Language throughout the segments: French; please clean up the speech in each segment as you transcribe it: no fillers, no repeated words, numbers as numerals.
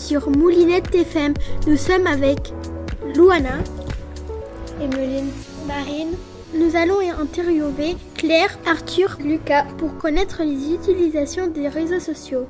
sur Moulinette FM. Nous sommes avec Louana, Emeline, Marine. Nous allons interviewer Claire, Arthur, Lucas pour connaître les utilisations des réseaux sociaux.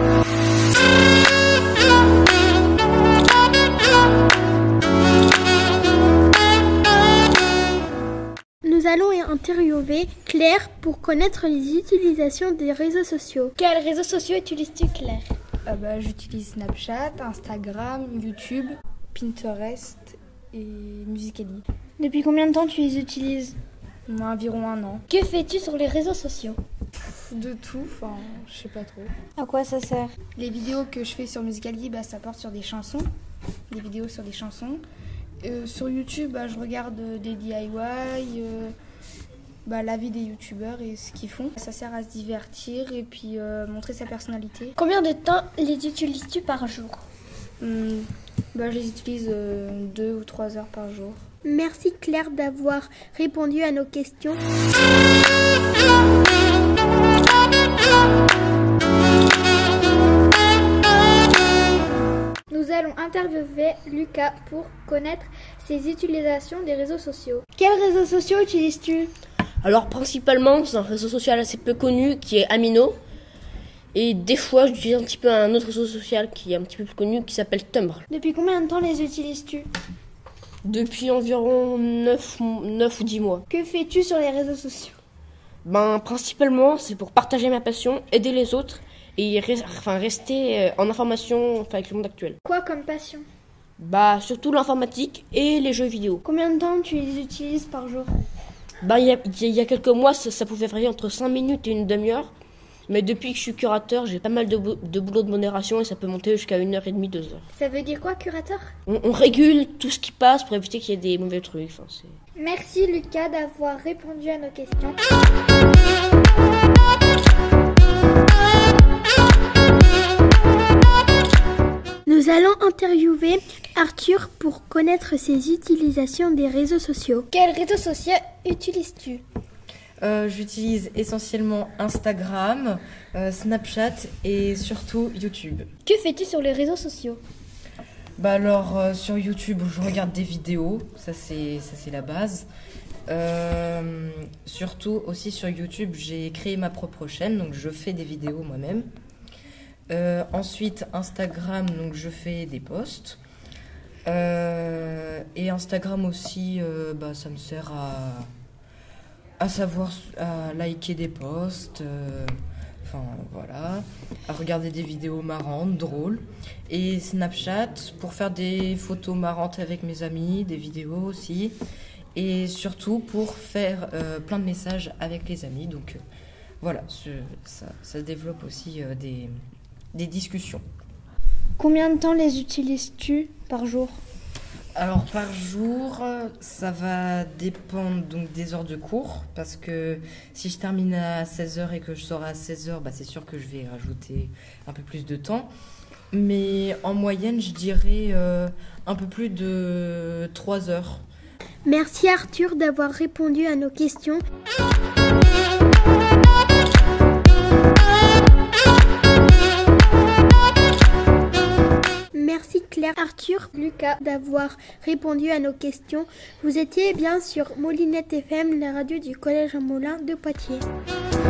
Nous allons interviewer Claire pour connaître les utilisations des réseaux sociaux. Quels réseaux sociaux utilises-tu, Claire ? J'utilise Snapchat, Instagram, YouTube, Pinterest et Musical.ly. Depuis combien de temps tu les utilises ? Environ 1 an. Que fais-tu sur les réseaux sociaux ? De tout, je sais pas trop. À quoi ça sert ? Les vidéos que je fais sur Musical.ly, ça porte sur des chansons, des vidéos sur des chansons. Sur YouTube, je regarde des DIY, la vie des youtubeurs et ce qu'ils font. Ça sert à se divertir et puis montrer sa personnalité. Combien de temps les utilises-tu par jour ? Je les utilise 2 ou 3 heures par jour. Merci Claire d'avoir répondu à nos questions. Nous allons interviewer Lucas pour connaître ses utilisations des réseaux sociaux. Quels réseaux sociaux utilises-tu ? Alors principalement, c'est un réseau social assez peu connu qui est Amino. Et des fois, j'utilise un petit peu un autre réseau social qui est un petit peu plus connu qui s'appelle Tumblr. Depuis combien de temps les utilises-tu ? Depuis environ 9 ou 10 mois. Que fais-tu sur les réseaux sociaux ? Principalement, c'est pour partager ma passion, aider les autres et rester en information avec le monde actuel. Quoi comme passion ? Surtout l'informatique et les jeux vidéo. Combien de temps tu les utilises par jour ? Il y a quelques mois, ça pouvait varier entre 5 minutes et une demi-heure. Mais depuis que je suis curateur, j'ai pas mal de boulot de modération et ça peut monter jusqu'à 1h30, 2h. Ça veut dire quoi, curateur ? On régule tout ce qui passe pour éviter qu'il y ait des mauvais trucs. Merci Lucas d'avoir répondu à nos questions. Nous allons interviewer Arthur pour connaître ses utilisations des réseaux sociaux. Quels réseaux sociaux utilises-tu ? J'utilise essentiellement Instagram, Snapchat et surtout YouTube. Que fais-tu sur les réseaux sociaux ? Sur YouTube, je regarde des vidéos, ça c'est la base. Surtout aussi sur YouTube, j'ai créé ma propre chaîne, donc je fais des vidéos moi-même. Ensuite, Instagram, donc je fais des posts. Et Instagram aussi, ça me sert à liker des posts, à regarder des vidéos marrantes, drôles. Et Snapchat pour faire des photos marrantes avec mes amis, des vidéos aussi. Et surtout pour faire plein de messages avec les amis. Donc ça développe aussi des discussions. Combien de temps les utilises-tu par jour ? Alors par jour, ça va dépendre donc des heures de cours, parce que si je termine à 16h et que je sors à 16h, c'est sûr que je vais rajouter un peu plus de temps. Mais en moyenne, je dirais un peu plus de 3 heures. Merci Arthur d'avoir répondu à nos questions. Merci Claire, Arthur, Lucas d'avoir répondu à nos questions. Vous étiez bien sur Moulinette FM, la radio du Collège Moulin de Poitiers.